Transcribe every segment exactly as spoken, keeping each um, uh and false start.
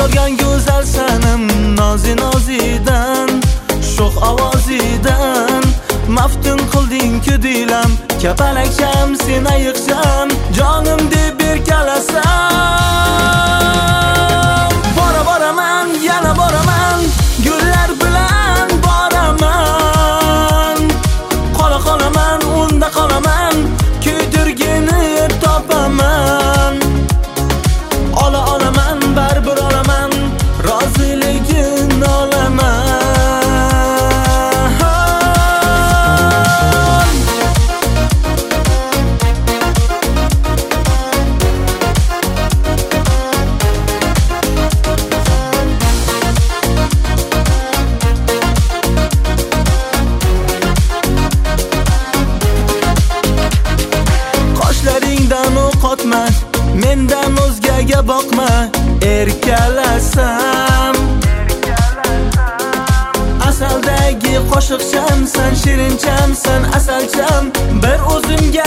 yorgan go'zal sanim nozi nozidan sho'x ovozidan maftun qilding-ku dilam kapalakcham sen ayiqcham jonim deb berkalasam bora boraman yana boraman gullar bilan boraman qola qolaman unda qolaman kuydirgini topaman ola olaman baribir olaman roziligin olaman qoshlaringdan o'qotma mendan o'zgaga boqma erkalasam asaldagi qo'shiqchamsan shirinchamsan asalcham bir o'zimga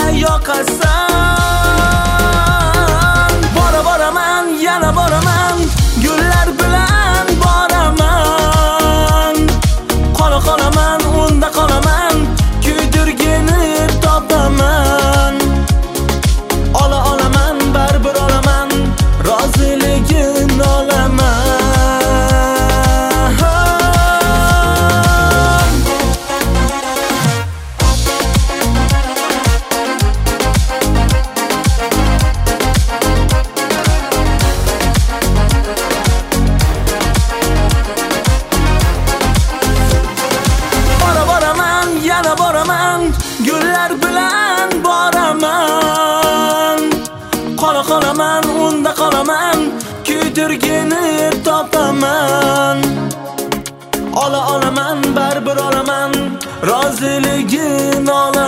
yoqasan bora boraman yana boraman gullar bilan boraman qola qolaman unda qolaman kuydirgini topaman ola olaman baribir olaman roziligin olaman bora boraman yana boraman gullar bilan boraman qola qolaman unda qolaman kuydirgini topaman ola olaman baribir olaman roziligin olaman